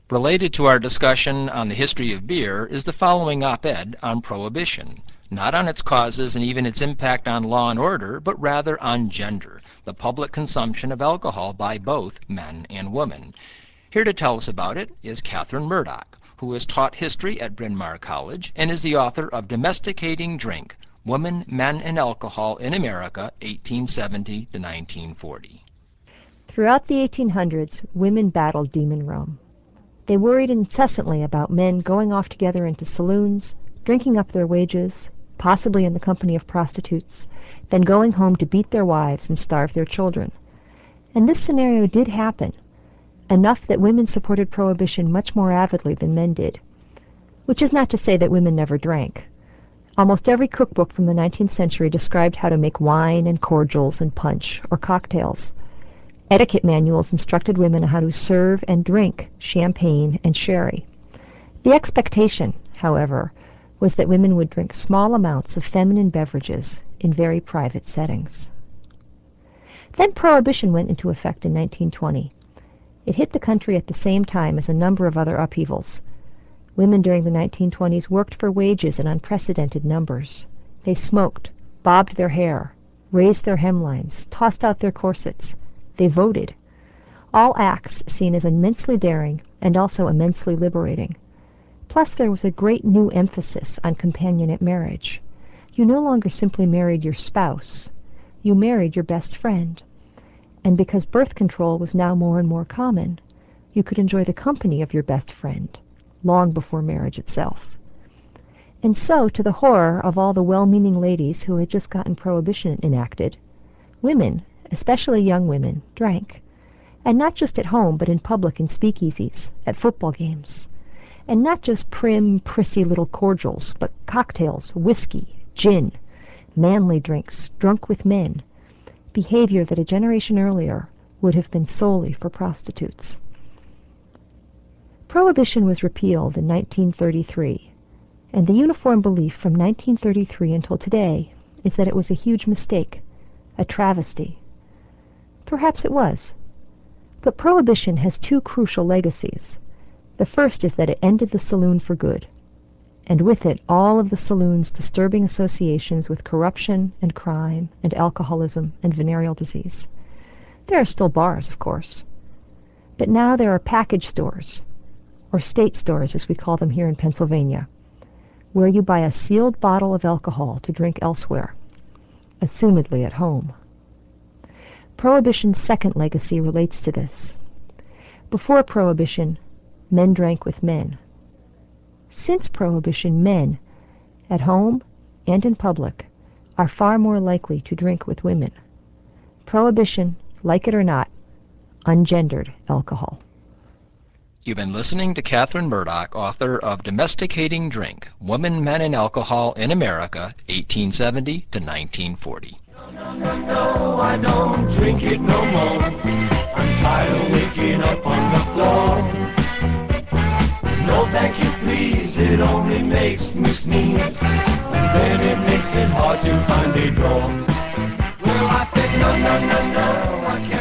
Related to our discussion on the history of beer is the following op-ed on prohibition, not on its causes and even its impact on law and order, but rather on gender, the public consumption of alcohol by both men and women. Here to tell us about it is Catherine Murdoch, who has taught history at Bryn Mawr College and is the author of Domesticating Drink, Women, Men, and Alcohol in America, 1870 to 1940. Throughout the 1800s, women battled demon Rome. They worried incessantly about men going off together into saloons, drinking up their wages, possibly in the company of prostitutes, then going home to beat their wives and starve their children. And this scenario did happen, enough that women supported prohibition much more avidly than men did. Which is not to say that women never drank. Almost every cookbook from the 19th century described how to make wine and cordials and punch, or cocktails. Etiquette manuals instructed women how to serve and drink champagne and sherry. The expectation, however, was that women would drink small amounts of feminine beverages in very private settings. Then Prohibition went into effect in 1920. It hit the country at the same time as a number of other upheavals. Women during the 1920s worked for wages in unprecedented numbers. They smoked, bobbed their hair, raised their hemlines, tossed out their corsets. They voted. All acts seen as immensely daring and also immensely liberating. Plus, there was a great new emphasis on companionate marriage. You no longer simply married your spouse. You married your best friend. And because birth control was now more and more common, you could enjoy the company of your best friend long before marriage itself. And so, to the horror of all the well-meaning ladies who had just gotten prohibition enacted, women, especially young women, drank. And not just at home, but in public in speakeasies, at football games. And not just prim, prissy little cordials, but cocktails, whiskey, gin, manly drinks, drunk with men, behavior that a generation earlier would have been solely for prostitutes. Prohibition was repealed in 1933, and the uniform belief from 1933 until today is that it was a huge mistake, a travesty. Perhaps it was. But Prohibition has two crucial legacies. The first is that it ended the saloon for good, and with it all of the saloon's disturbing associations with corruption and crime and alcoholism and venereal disease. There are still bars, of course. But now there are package stores, or state stores as we call them here in Pennsylvania, where you buy a sealed bottle of alcohol to drink elsewhere, assumedly at home. Prohibition's second legacy relates to this. Before Prohibition, men drank with men. Since Prohibition, men, at home and in public, are far more likely to drink with women. Prohibition, like it or not, ungendered alcohol. You've been listening to Catherine Murdoch, author of Domesticating Drink, Women, Men, and Alcohol in America, 1870 to 1940. No, I don't drink it no more. I'm tired of waking up on the floor. No, thank you, please, it only makes me sneeze. And then it makes it hard to find a door. Well, I said, no, I can't.